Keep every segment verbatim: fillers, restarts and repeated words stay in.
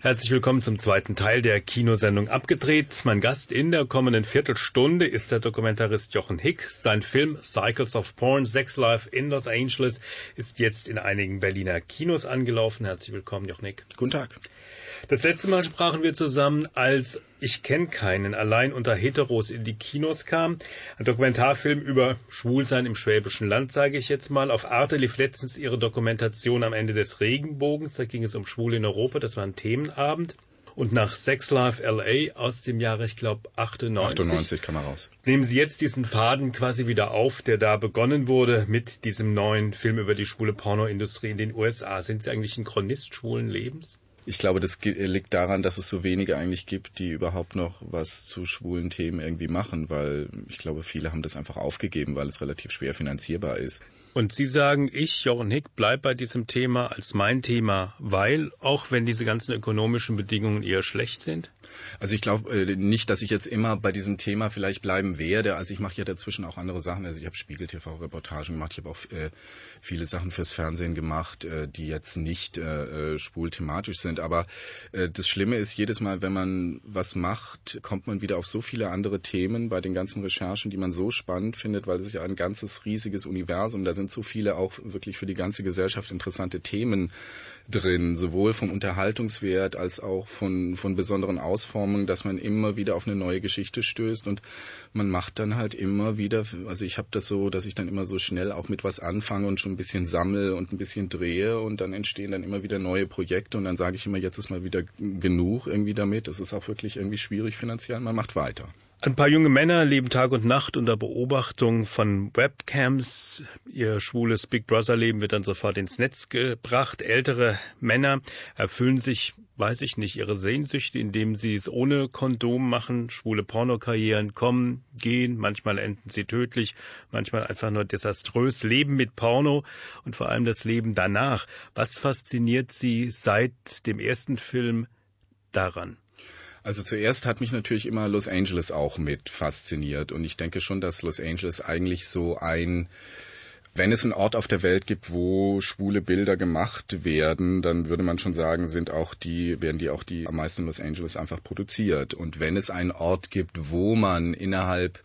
Herzlich willkommen zum zweiten Teil der Kinosendung Abgedreht. Mein Gast in der kommenden Viertelstunde ist der Dokumentarist Jochen Hick. Sein Film Cycles of Porn, Sex Life in Los Angeles ist jetzt in einigen Berliner Kinos angelaufen. Herzlich willkommen, Jochen Hick. Guten Tag. Das letzte Mal sprachen wir zusammen, als Ich kenn keinen allein unter Heteros in die Kinos kam. Ein Dokumentarfilm über Schwulsein im Schwäbischen Land, sage ich jetzt mal. Auf Arte lief letztens Ihre Dokumentation Am Ende des Regenbogens. Da ging es um Schwule in Europa. Das war ein Themenabend. Und nach Sex Life L A aus dem Jahre, ich glaube, achtundneunzig. achtundneunzig kam er raus. Nehmen Sie jetzt diesen Faden quasi wieder auf, der da begonnen wurde mit diesem neuen Film über die schwule Pornoindustrie in den U S A. Sind Sie eigentlich ein Chronist schwulen Lebens? Ich glaube, das liegt daran, dass es so wenige eigentlich gibt, die überhaupt noch was zu schwulen Themen irgendwie machen, weil ich glaube, viele haben das einfach aufgegeben, weil es relativ schwer finanzierbar ist. Und Sie sagen, ich, Jochen Hick, bleib bei diesem Thema als mein Thema, weil, auch wenn diese ganzen ökonomischen Bedingungen eher schlecht sind? Also ich glaube äh, nicht, dass ich jetzt immer bei diesem Thema vielleicht bleiben werde. Also ich mache ja dazwischen auch andere Sachen. Also ich habe Spiegel-T V-Reportagen gemacht. Ich habe auch äh, viele Sachen fürs Fernsehen gemacht, äh, die jetzt nicht äh, schwul thematisch sind. Aber äh, das Schlimme ist, jedes Mal, wenn man was macht, kommt man wieder auf so viele andere Themen bei den ganzen Recherchen, die man so spannend findet, weil es ist ja ein ganzes riesiges Universum. Da sind so viele auch wirklich für die ganze Gesellschaft interessante Themen drin, sowohl vom Unterhaltungswert als auch von, von besonderen Ausformungen, dass man immer wieder auf eine neue Geschichte stößt und man macht dann halt immer wieder, also ich habe das so, dass ich dann immer so schnell auch mit was anfange und schon ein bisschen sammle und ein bisschen drehe und dann entstehen dann immer wieder neue Projekte und dann sage ich immer, jetzt ist mal wieder genug irgendwie damit. Das ist auch wirklich irgendwie schwierig finanziell, man macht weiter. Ein paar junge Männer leben Tag und Nacht unter Beobachtung von Webcams. Ihr schwules Big Brother-Leben wird dann sofort ins Netz gebracht. Ältere Männer erfüllen sich, weiß ich nicht, ihre Sehnsüchte, indem sie es ohne Kondom machen. Schwule Pornokarrieren kommen, gehen, manchmal enden sie tödlich, manchmal einfach nur desaströs. Leben mit Porno und vor allem das Leben danach. Was fasziniert Sie seit dem ersten Film daran? Also zuerst hat mich natürlich immer Los Angeles auch mit fasziniert und ich denke schon, dass Los Angeles eigentlich so ein, wenn es einen Ort auf der Welt gibt, wo schwule Bilder gemacht werden, dann würde man schon sagen, sind auch die, werden die auch die am meisten in Los Angeles einfach produziert. Und wenn es einen Ort gibt, wo man innerhalb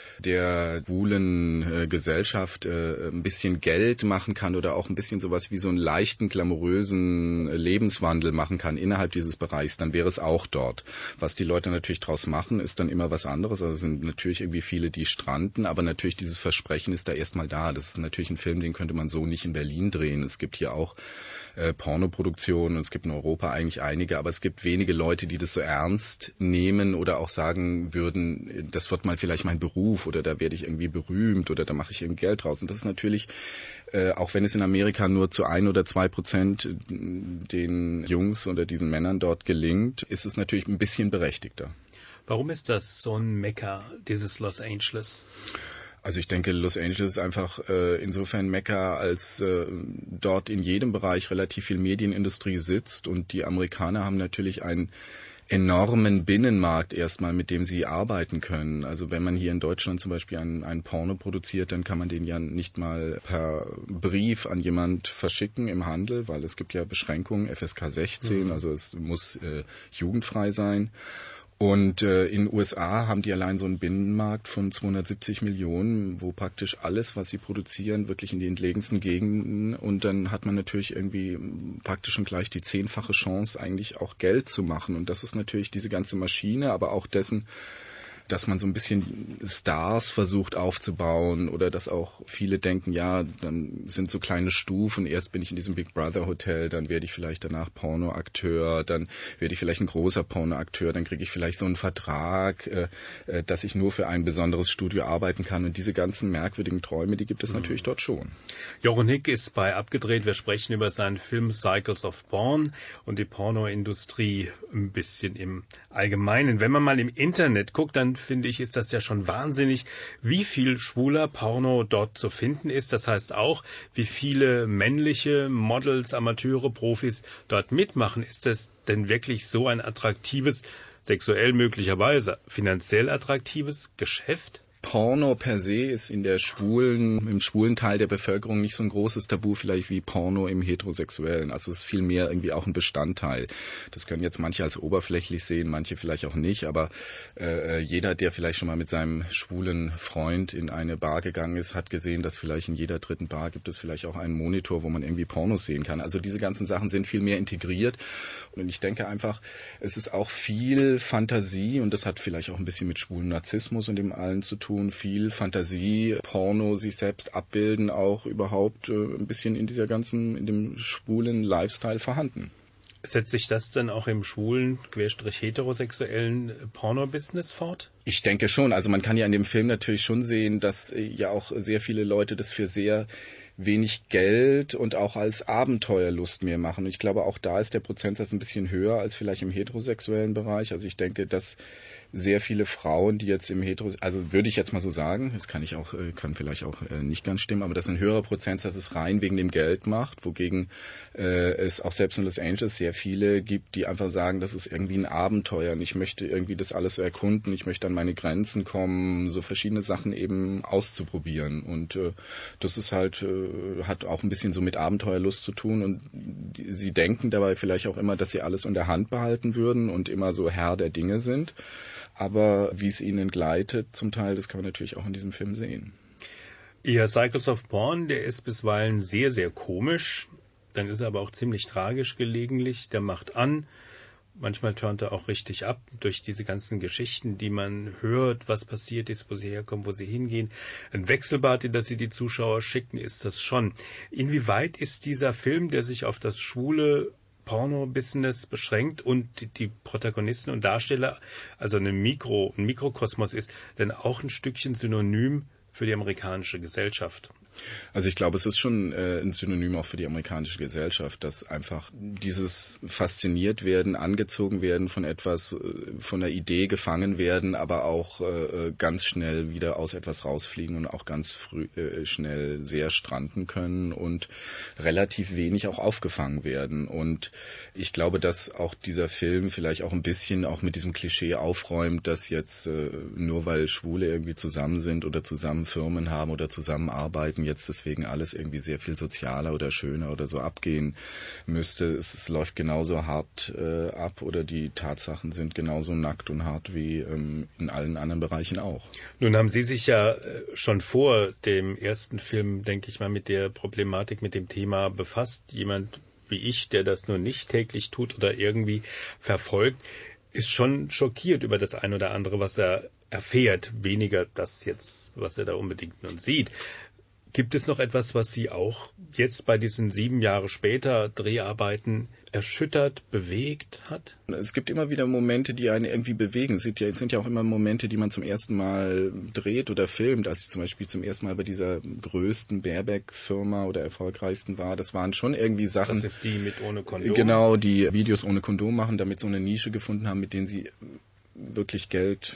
der schwulen äh, Gesellschaft äh, ein bisschen Geld machen kann oder auch ein bisschen sowas wie so einen leichten, glamourösen äh, Lebenswandel machen kann innerhalb dieses Bereichs, dann wäre es auch dort. Was die Leute natürlich draus machen, ist dann immer was anderes. Also es sind natürlich irgendwie viele, die stranden, aber natürlich dieses Versprechen ist da erstmal da. Das ist natürlich ein Film, den könnte man so nicht in Berlin drehen. Es gibt hier auch äh, Pornoproduktionen und es gibt in Europa eigentlich einige, aber es gibt wenige Leute, die das so ernst nehmen oder auch sagen würden, das wird mal vielleicht mein Beruf oder da werde ich irgendwie berühmt oder da mache ich irgendwie Geld draus. Und das ist natürlich, äh, auch wenn es in Amerika nur zu ein oder zwei Prozent den Jungs oder diesen Männern dort gelingt, ist es natürlich ein bisschen berechtigter. Warum ist das so ein Mekka, dieses Los Angeles? Also ich denke, Los Angeles ist einfach äh, insofern Mekka, als äh, dort in jedem Bereich relativ viel Medienindustrie sitzt und die Amerikaner haben natürlich einen enormen Binnenmarkt erstmal, mit dem sie arbeiten können. Also wenn man hier in Deutschland zum Beispiel einen, einen Porno produziert, dann kann man den ja nicht mal per Brief an jemand verschicken im Handel, weil es gibt ja Beschränkungen, F S K sechzehn, mhm. Also es muss äh, jugendfrei sein. Und äh, in den U S A haben die allein so einen Binnenmarkt von zweihundertsiebzig Millionen, wo praktisch alles, was sie produzieren, wirklich in die entlegensten Gegenden und dann hat man natürlich irgendwie praktisch schon gleich die zehnfache Chance, eigentlich auch Geld zu machen. Und das ist natürlich diese ganze Maschine, aber auch dessen, dass man so ein bisschen Stars versucht aufzubauen oder dass auch viele denken, ja, dann sind so kleine Stufen, erst bin ich in diesem Big Brother Hotel, dann werde ich vielleicht danach Pornoakteur, dann werde ich vielleicht ein großer Pornoakteur, dann kriege ich vielleicht so einen Vertrag, äh, äh, dass ich nur für ein besonderes Studio arbeiten kann und diese ganzen merkwürdigen Träume, die gibt es mhm. natürlich dort schon. Jochen Hick ist bei Abgedreht, wir sprechen über seinen Film Cycles of Porn und die Pornoindustrie ein bisschen im Allgemeinen. Wenn man mal im Internet guckt, dann finde ich, ist das ja schon wahnsinnig, wie viel schwuler Porno dort zu finden ist. Das heißt auch, wie viele männliche Models, Amateure, Profis dort mitmachen. Ist das denn wirklich so ein attraktives, sexuell möglicherweise finanziell attraktives Geschäft? Porno per se ist in der schwulen, im schwulen Teil der Bevölkerung nicht so ein großes Tabu vielleicht wie Porno im heterosexuellen. Also es ist vielmehr irgendwie auch ein Bestandteil. Das können jetzt manche als oberflächlich sehen, manche vielleicht auch nicht, aber äh, jeder, der vielleicht schon mal mit seinem schwulen Freund in eine Bar gegangen ist, hat gesehen, dass vielleicht in jeder dritten Bar gibt es vielleicht auch einen Monitor, wo man irgendwie Pornos sehen kann. Also diese ganzen Sachen sind viel mehr integriert und ich denke einfach, es ist auch viel Fantasie und das hat vielleicht auch ein bisschen mit schwulen Narzissmus und dem allen zu tun. Viel Fantasie, Porno, sich selbst abbilden, auch überhaupt äh, ein bisschen in dieser ganzen, in dem schwulen Lifestyle vorhanden. Setzt sich das dann auch im schwulen, querstrich heterosexuellen Porno-Business fort? Ich denke schon. Also man kann ja in dem Film natürlich schon sehen, dass äh, ja auch sehr viele Leute das für sehr wenig Geld und auch als Abenteuerlust mehr machen. Und ich glaube, auch da ist der Prozentsatz ein bisschen höher als vielleicht im heterosexuellen Bereich. Also ich denke, dass sehr viele Frauen, die jetzt im Hetero, also würde ich jetzt mal so sagen, das kann ich auch, kann vielleicht auch nicht ganz stimmen, aber dass ein höherer Prozentsatz es rein wegen dem Geld macht, wogegen äh, es auch selbst in Los Angeles sehr viele gibt, die einfach sagen, das ist irgendwie ein Abenteuer und ich möchte irgendwie das alles so erkunden, ich möchte an meine Grenzen kommen, so verschiedene Sachen eben auszuprobieren und äh, das ist halt, äh, hat auch ein bisschen so mit Abenteuerlust zu tun und die, sie denken dabei vielleicht auch immer, dass sie alles in der Hand behalten würden und immer so Herr der Dinge sind. Aber wie es ihnen gleitet zum Teil, das kann man natürlich auch in diesem Film sehen. Ihr Cycles of Porn, der ist bisweilen sehr, sehr komisch. Dann ist er aber auch ziemlich tragisch gelegentlich. Der macht an. Manchmal turnt er auch richtig ab durch diese ganzen Geschichten, die man hört, was passiert ist, wo sie herkommen, wo sie hingehen. Ein Wechselbad, in das sie die Zuschauer schicken, ist das schon. Inwieweit ist dieser Film, der sich auf das schwule Porno-Business beschränkt und die Protagonisten und Darsteller, also eine Mikro, ein Mikrokosmos ist, denn auch ein Stückchen Synonym für die amerikanische Gesellschaft? Also ich glaube, es ist schon äh, ein Synonym auch für die amerikanische Gesellschaft, dass einfach dieses fasziniert werden, angezogen werden von etwas, äh, von einer Idee gefangen werden, aber auch äh, ganz schnell wieder aus etwas rausfliegen und auch ganz früh, äh, schnell sehr stranden können und relativ wenig auch aufgefangen werden. Und ich glaube, dass auch dieser Film vielleicht auch ein bisschen auch mit diesem Klischee aufräumt, dass jetzt äh, nur weil Schwule irgendwie zusammen sind oder zusammen Firmen haben oder zusammenarbeiten, jetzt deswegen alles irgendwie sehr viel sozialer oder schöner oder so abgehen müsste. Es, es läuft genauso hart äh, ab oder die Tatsachen sind genauso nackt und hart wie ähm, in allen anderen Bereichen auch. Nun haben Sie sich ja schon vor dem ersten Film, denke ich mal, mit der Problematik, mit dem Thema befasst. Jemand wie ich, der das nur nicht täglich tut oder irgendwie verfolgt, ist schon schockiert über das ein oder andere, was er erfährt. Weniger das jetzt, was er da unbedingt nun sieht. Gibt es noch etwas, was Sie auch jetzt bei diesen sieben Jahre später Dreharbeiten erschüttert, bewegt hat? Es gibt immer wieder Momente, die einen irgendwie bewegen. Es sind ja, es sind ja auch immer Momente, die man zum ersten Mal dreht oder filmt. Als ich zum Beispiel zum ersten Mal bei dieser größten Baerbeck-Firma oder erfolgreichsten war, das waren schon irgendwie Sachen. Das ist die mit ohne Kondom? Genau, die Videos ohne Kondom machen, damit so eine Nische gefunden haben, mit denen sie wirklich Geld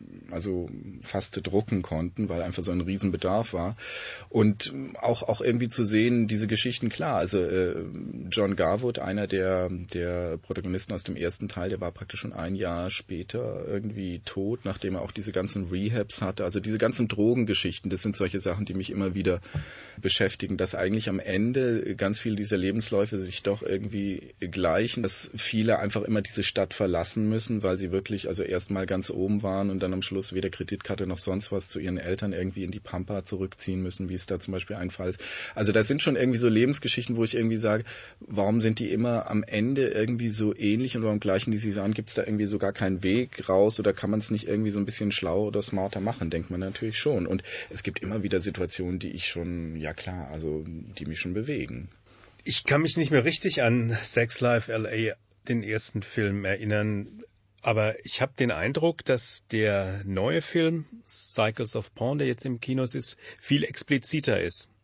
also fast drucken konnten, weil einfach so ein Riesenbedarf war. Und auch auch irgendwie zu sehen, diese Geschichten, klar, also äh, John Garwood, einer der der Protagonisten aus dem ersten Teil, der war praktisch schon ein Jahr später irgendwie tot, nachdem er auch diese ganzen Rehabs hatte. Also diese ganzen Drogengeschichten, das sind solche Sachen, die mich immer wieder beschäftigen, dass eigentlich am Ende ganz viele dieser Lebensläufe sich doch irgendwie gleichen, dass viele einfach immer diese Stadt verlassen müssen, weil sie wirklich also erstmal ganz oben waren und dann am Schluss weder Kreditkarte noch sonst was zu ihren Eltern irgendwie in die Pampa zurückziehen müssen, wie es da zum Beispiel ein Fall ist. Also das sind schon irgendwie so Lebensgeschichten, wo ich irgendwie sage, warum sind die immer am Ende irgendwie so ähnlich und warum gleichen die sich an? Gibt es da irgendwie so gar keinen Weg raus oder kann man es nicht irgendwie so ein bisschen schlauer oder smarter machen? Denkt man natürlich schon. Und es gibt immer wieder Situationen, die ich schon, ja klar, also die mich schon bewegen. Ich kann mich nicht mehr richtig an Sex Life L A, den ersten Film, erinnern. Aber ich habe den Eindruck, dass der neue Film, Cycles of Porn, der jetzt im Kinos ist, viel expliziter ist.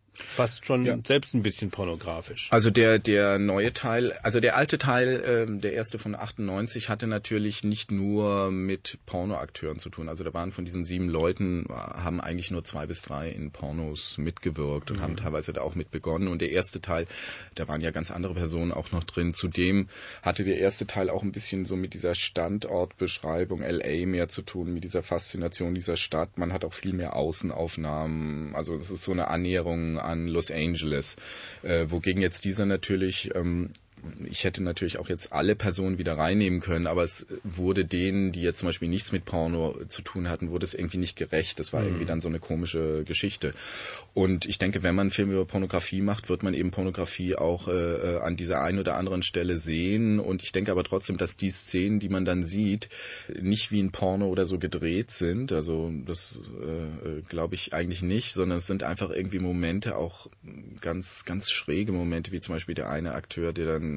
fast schon ja. selbst ein bisschen pornografisch. Also der der neue Teil, also der alte Teil, ähm, der erste von achtundneunzig, hatte natürlich nicht nur mit Pornoakteuren zu tun. Also da waren von diesen sieben Leuten, haben eigentlich nur zwei bis drei in Pornos mitgewirkt und mhm. haben teilweise da auch mit begonnen. Und der erste Teil, da waren ja ganz andere Personen auch noch drin. Zudem hatte der erste Teil auch ein bisschen so mit dieser Standortbeschreibung L A mehr zu tun, mit dieser Faszination dieser Stadt. Man hat auch viel mehr Außenaufnahmen. Also das ist so eine Annäherung an Los Angeles, äh, wogegen jetzt dieser natürlich, ähm, ich hätte natürlich auch jetzt alle Personen wieder reinnehmen können, aber es wurde denen, die jetzt zum Beispiel nichts mit Porno zu tun hatten, wurde es irgendwie nicht gerecht. Das war mhm. irgendwie dann so eine komische Geschichte. Und ich denke, wenn man einen Film über Pornografie macht, wird man eben Pornografie auch äh, an dieser einen oder anderen Stelle sehen. Und ich denke aber trotzdem, dass die Szenen, die man dann sieht, nicht wie ein Porno oder so gedreht sind. Also das äh, glaube ich eigentlich nicht, sondern es sind einfach irgendwie Momente, auch ganz, ganz schräge Momente, wie zum Beispiel der eine Akteur, der dann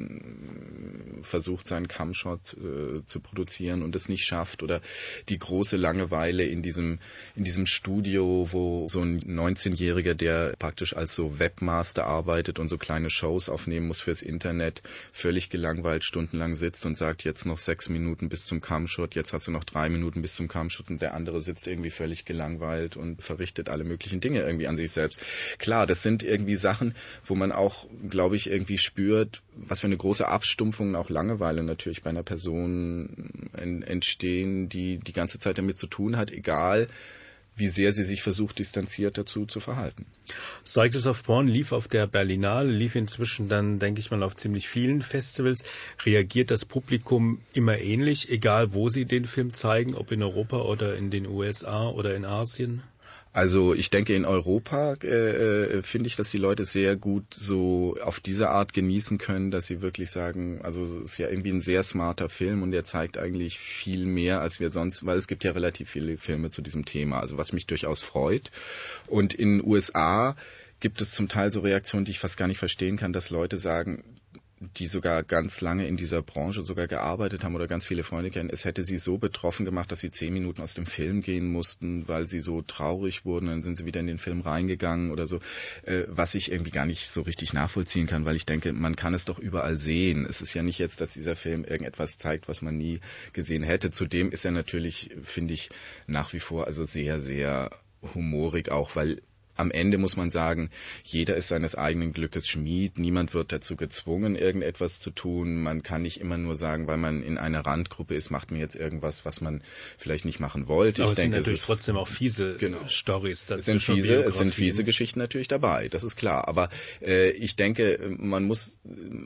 versucht, seinen Cumshot äh, zu produzieren und es nicht schafft, oder die große Langeweile in diesem in diesem Studio, wo so ein neunzehnjähriger, der praktisch als so Webmaster arbeitet und so kleine Shows aufnehmen muss fürs Internet, völlig gelangweilt stundenlang sitzt und sagt, jetzt noch sechs Minuten bis zum Cumshot, jetzt hast du noch drei Minuten bis zum Cumshot, und der andere sitzt irgendwie völlig gelangweilt und verrichtet alle möglichen Dinge irgendwie an sich selbst. Klar, das sind irgendwie Sachen, wo man auch, glaube ich, irgendwie spürt, was für eine große Abstumpfung und auch Langeweile natürlich bei einer Person entstehen, die die ganze Zeit damit zu tun hat, egal wie sehr sie sich versucht, distanziert dazu zu verhalten. Cycles of Porn lief auf der Berlinale, lief inzwischen dann, denke ich mal, auf ziemlich vielen Festivals. Reagiert das Publikum immer ähnlich, egal wo sie den Film zeigen, ob in Europa oder in den U S A oder in Asien? Also ich denke, in Europa äh, finde ich, dass die Leute sehr gut so auf diese Art genießen können, dass sie wirklich sagen, also es ist ja irgendwie ein sehr smarter Film und der zeigt eigentlich viel mehr, als wir sonst, weil es gibt ja relativ viele Filme zu diesem Thema, also was mich durchaus freut. Und in den U S A gibt es zum Teil so Reaktionen, die ich fast gar nicht verstehen kann, dass Leute sagen, die sogar ganz lange in dieser Branche sogar gearbeitet haben oder ganz viele Freunde kennen, es hätte sie so betroffen gemacht, dass sie zehn Minuten aus dem Film gehen mussten, weil sie so traurig wurden, dann sind sie wieder in den Film reingegangen oder so, äh, was ich irgendwie gar nicht so richtig nachvollziehen kann, weil ich denke, man kann es doch überall sehen. Es ist ja nicht jetzt, dass dieser Film irgendetwas zeigt, was man nie gesehen hätte. Zudem ist er natürlich, finde ich, nach wie vor also sehr, sehr humorig auch, weil am Ende muss man sagen, jeder ist seines eigenen Glückes Schmied. Niemand wird dazu gezwungen, irgendetwas zu tun. Man kann nicht immer nur sagen, weil man in einer Randgruppe ist, macht man jetzt irgendwas, was man vielleicht nicht machen wollte. Aber ich es denke, sind natürlich es ist, trotzdem auch fiese genau. Storys. Es sind fiese, es sind fiese Geschichten natürlich dabei, das ist klar. Aber äh, ich denke, man muss,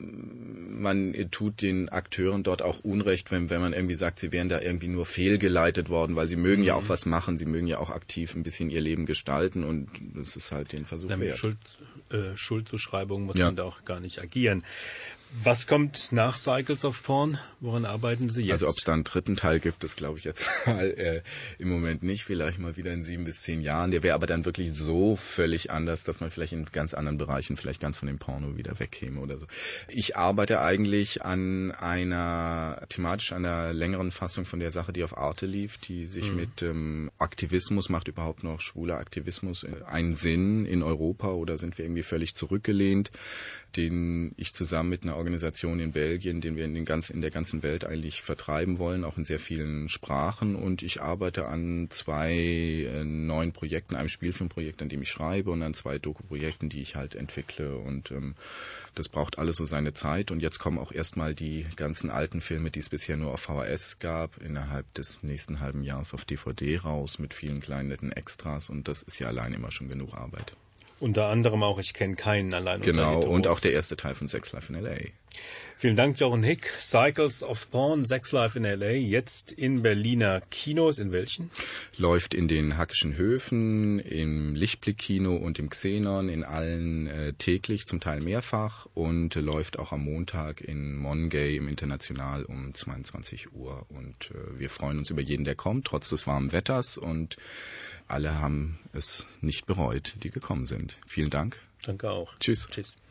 man tut den Akteuren dort auch Unrecht, wenn, wenn man irgendwie sagt, sie wären da irgendwie nur fehlgeleitet worden, weil sie mögen mhm. ja auch was machen, sie mögen ja auch aktiv ein bisschen ihr Leben gestalten, und das ist halt den Versuch Mit wert. Schuld, äh, Schuldzuschreibung muss ja. man da auch gar nicht agieren. Was kommt nach Cycles of Porn? Woran arbeiten Sie jetzt? Also ob es da einen dritten Teil gibt, das glaube ich jetzt mal äh, im Moment nicht. Vielleicht mal wieder in sieben bis zehn Jahren. Der wäre aber dann wirklich so völlig anders, dass man vielleicht in ganz anderen Bereichen vielleicht ganz von dem Porno wieder wegkäme oder so. Ich arbeite eigentlich an einer, thematisch einer längeren Fassung von der Sache, die auf Arte lief, die sich mhm. mit ähm, Aktivismus, macht überhaupt noch schwuler Aktivismus äh, einen Sinn in Europa, oder sind wir irgendwie völlig zurückgelehnt, den ich zusammen mit einer Organisation in Belgien, den wir in, den ganz, in der ganzen Welt eigentlich vertreiben wollen, auch in sehr vielen Sprachen. Und ich arbeite an zwei äh, neuen Projekten, einem Spielfilmprojekt, an dem ich schreibe, und an zwei Doku-Projekten, die ich halt entwickle. Und ähm, das braucht alles so seine Zeit. Und jetzt kommen auch erstmal die ganzen alten Filme, die es bisher nur auf V H S gab, innerhalb des nächsten halben Jahres auf D V D raus mit vielen kleinen netten Extras. Und das ist ja allein immer schon genug Arbeit. Unter anderem auch Ich kenne keinen allein. Genau, und auch der erste Teil von Sex Life in L A. Vielen Dank, Jochen Hick. Cycles of Porn, Sex Life in L A, jetzt in Berliner Kinos. In welchen? Läuft in den Hackischen Höfen, im Lichtblick-Kino und im Xenon, in allen äh, täglich, zum Teil mehrfach, und äh, läuft auch am Montag in Mongay im International um zweiundzwanzig Uhr. Und äh, wir freuen uns über jeden, der kommt, trotz des warmen Wetters, und alle haben es nicht bereut, die gekommen sind. Vielen Dank. Danke auch. Tschüss. Tschüss.